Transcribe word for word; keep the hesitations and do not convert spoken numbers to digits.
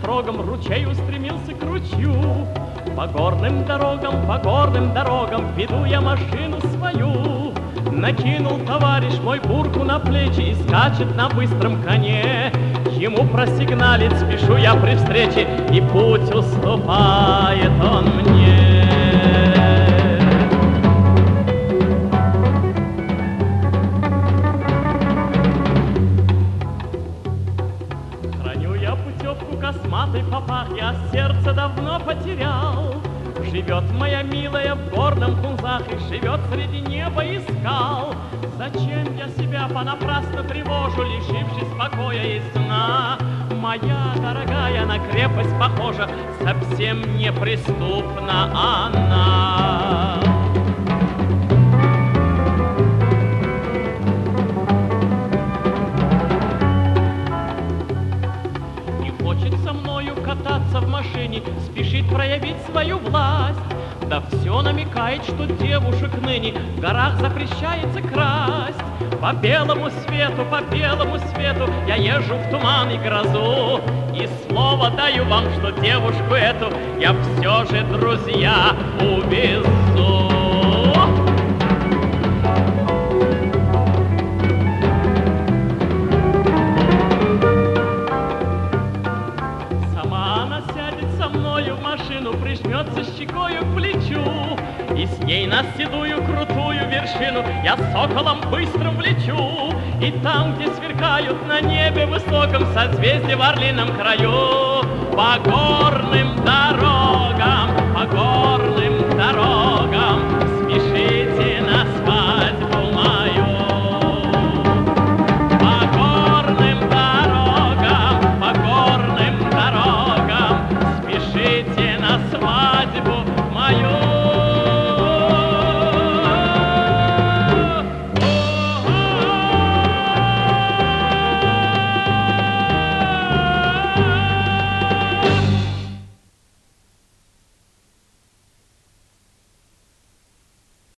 строгом ручей устремился к ручью. По горным дорогам, по горным дорогам веду я машину свою. Накинул товарищ мой бурку на плечи и скачет на быстром коне. Ему просигналить спешу я при встрече, и путь уступает он мне. Храню я путевку косматой попах, я сердце давно потерял. Живет моя милая в горном Хунзах и живет среди неба и скал. Зачем я себя понапрасну тревожу, лишившись покоя и сна? Моя дорогая на крепость похожа, совсем неприступна она. Не хочет со мною кататься в машине, спешит проявить свою власть. Да все намекает, что девушек ныне в горах запрещается красть. По белому свету, по белому свету я езжу в туман и грозу. И слово даю вам, что девушку эту я все же, друзья, увезу. Сама она сядет со мною в машину, прижмется щекою к плечу. И с ней на седую крутую вершину я соколом быстрым влечу. И там, где сверкают на небе высоком созвездия в орлином краю, по горным дорогам, по горным